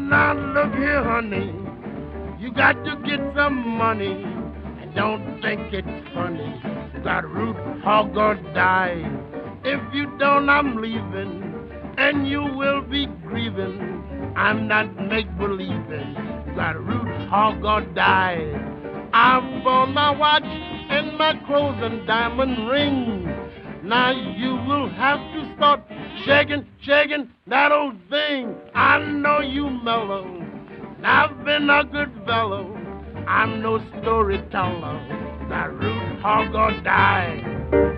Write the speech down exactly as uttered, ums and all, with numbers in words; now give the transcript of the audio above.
Now look here, honey, you got to get some money. And don't think it's funny. You got a root hog or die. If you don't, I'm leaving, and you will be grieving. I'm not make-believing. You got a root hog or die. I'm for my watch and my clothes and diamond ring. Now you will have to start shaking, shaking that old thing. I know you mellow. I've been a good fellow. I'm no storyteller. That root hog or die.